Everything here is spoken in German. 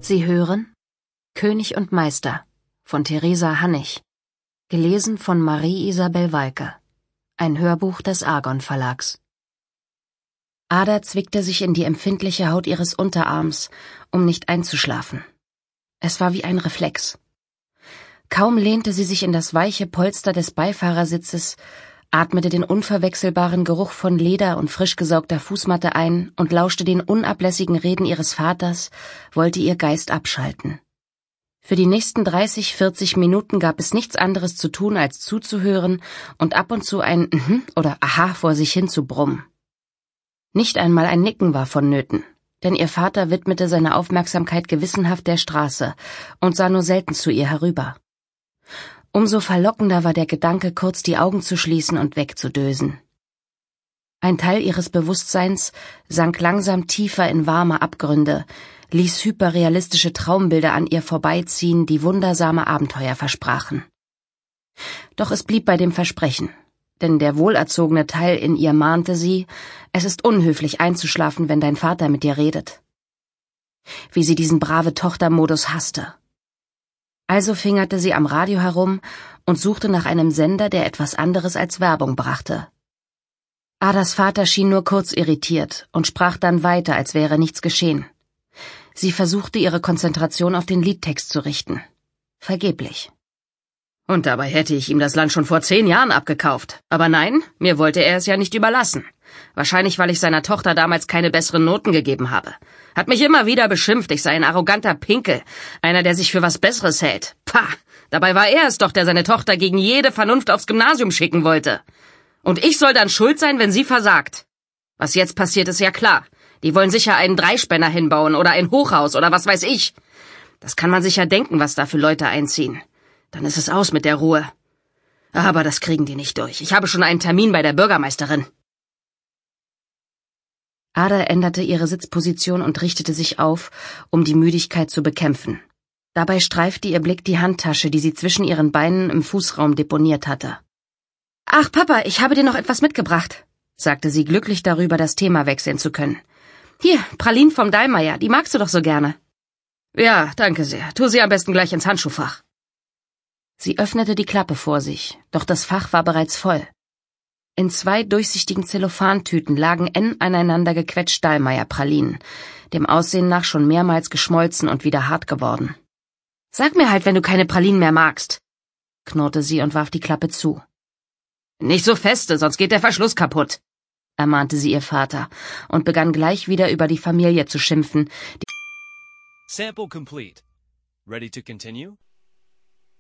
Sie hören König und Meister von Theresa Hannig, gelesen von Marie-Isabel Walke, ein Hörbuch des Argon Verlags. Ada zwickte sich in die empfindliche Haut ihres Unterarms, um nicht einzuschlafen. Es war wie ein Reflex. Kaum lehnte sie sich in das weiche Polster des Beifahrersitzes, atmete den unverwechselbaren Geruch von Leder und frisch gesaugter Fußmatte ein und lauschte den unablässigen Reden ihres Vaters, wollte ihr Geist abschalten. Für die nächsten 30-40 Minuten gab es nichts anderes zu tun, als zuzuhören und ab und zu ein oder Aha vor sich hin zu brummen. Nicht einmal ein Nicken war vonnöten, denn ihr Vater widmete seine Aufmerksamkeit gewissenhaft der Straße und sah nur selten zu ihr herüber. Umso verlockender war der Gedanke, kurz die Augen zu schließen und wegzudösen. Ein Teil ihres Bewusstseins sank langsam tiefer in warme Abgründe, ließ hyperrealistische Traumbilder an ihr vorbeiziehen, die wundersame Abenteuer versprachen. Doch es blieb bei dem Versprechen, denn der wohlerzogene Teil in ihr mahnte sie, es ist unhöflich einzuschlafen, wenn dein Vater mit dir redet. Wie sie diesen Brave-Tochter-Modus hasste. Also fingerte sie am Radio herum und suchte nach einem Sender, der etwas anderes als Werbung brachte. Adas Vater schien nur kurz irritiert und sprach dann weiter, als wäre nichts geschehen. Sie versuchte, ihre Konzentration auf den Liedtext zu richten. Vergeblich. Und dabei hätte ich ihm das Land schon vor 10 Jahren abgekauft. Aber nein, mir wollte er es ja nicht überlassen. Wahrscheinlich, weil ich seiner Tochter damals keine besseren Noten gegeben habe. Hat mich immer wieder beschimpft, ich sei ein arroganter Pinkel, einer, der sich für was Besseres hält. Pah, dabei war er es doch, der seine Tochter gegen jede Vernunft aufs Gymnasium schicken wollte. Und ich soll dann schuld sein, wenn sie versagt. Was jetzt passiert, ist ja klar. Die wollen sicher einen Dreispänner hinbauen oder ein Hochhaus oder was weiß ich. Das kann man sich ja denken, was da für Leute einziehen. Dann ist es aus mit der Ruhe. Aber das kriegen die nicht durch. Ich habe schon einen Termin bei der Bürgermeisterin. Ada änderte ihre Sitzposition und richtete sich auf, um die Müdigkeit zu bekämpfen. Dabei streifte ihr Blick die Handtasche, die sie zwischen ihren Beinen im Fußraum deponiert hatte. »Ach, Papa, ich habe dir noch etwas mitgebracht«, sagte sie, glücklich darüber, das Thema wechseln zu können. »Hier, Pralinen vom Dallmayr, die magst du doch so gerne.« »Ja, danke sehr. Tu sie am besten gleich ins Handschuhfach.« Sie öffnete die Klappe vor sich, doch das Fach war bereits voll. In 2 durchsichtigen Zellophantüten lagen eng aneinander gequetscht Dallmayr-Pralinen, dem Aussehen nach schon mehrmals geschmolzen und wieder hart geworden. »Sag mir halt, wenn du keine Pralinen mehr magst«, knurrte sie und warf die Klappe zu. »Nicht so feste, sonst geht der Verschluss kaputt«, ermahnte sie ihr Vater und begann gleich wieder über die Familie zu schimpfen. Sample complete. Ready to continue?